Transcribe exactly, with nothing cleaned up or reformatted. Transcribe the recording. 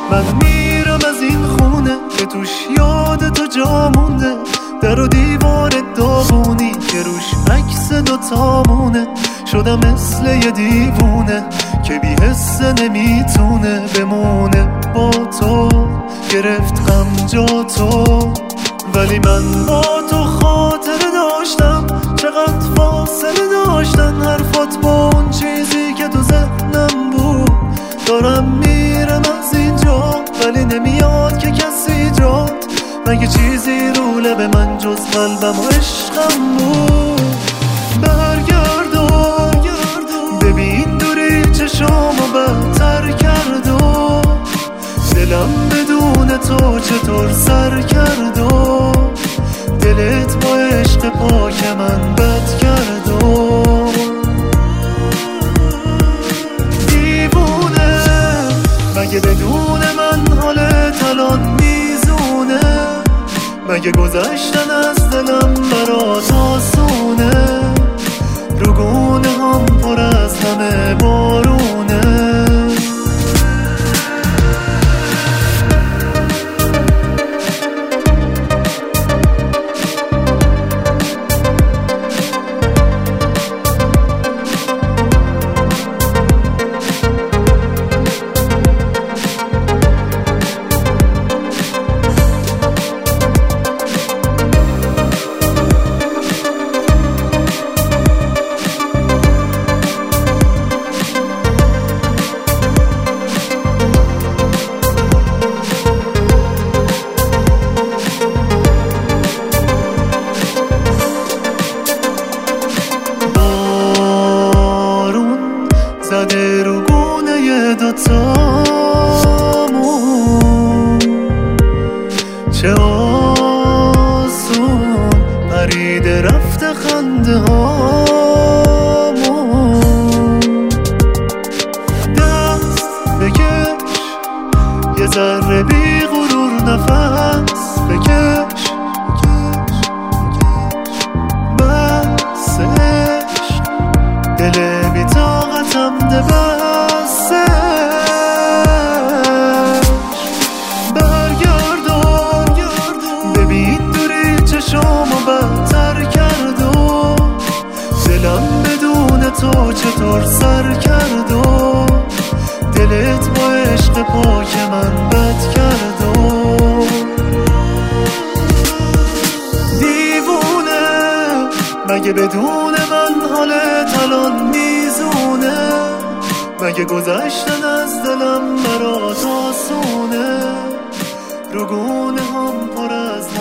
من میرم از این خونه که توش یاد تو جا مونده، در و دیوار داغونی که روش عکس دوتامونه. شدم مثل یه دیوونه که بی حسه نمیتونه بمونه با تو. گرفت غم جا تو، ولی من با تو خاطره داشتم. چقدر فاصله داشتن حرفات با اون چیزی که تو ذهنم بود. دارم میرم از اینجا ولی نمیاد که کسی جات. مگه چیزی رو لب من جز قلبم و عشقم بود؟ برگردو ببین دوری چشامو بدتر کردو. دلم بدون تو چطور سر کردو. دلت با عشق پاک من بد کردو. دیوونه مگه بدون من حالت الان میزونه؟ مگه گذشتن از دلم برات آسونه؟ رو گونه هم پر از همه بارونه. زده رو گونه دوتامون، چه آسون پریده رفته خنده هامون. دست بکش یه ذره بی غرور نفس بکش. بس عشق دل بی طاقتم ده بسش. برگردون ببین دوری چشامو بدتر کردو. دلم بدون تو چطور سر کردو. دلت با عشق پاک من بد کردو. دیوونه مگه بدون من حالت الان میزونه؟ مگه گذشتن از دلم برات آسونه؟ رو گونه هم پر از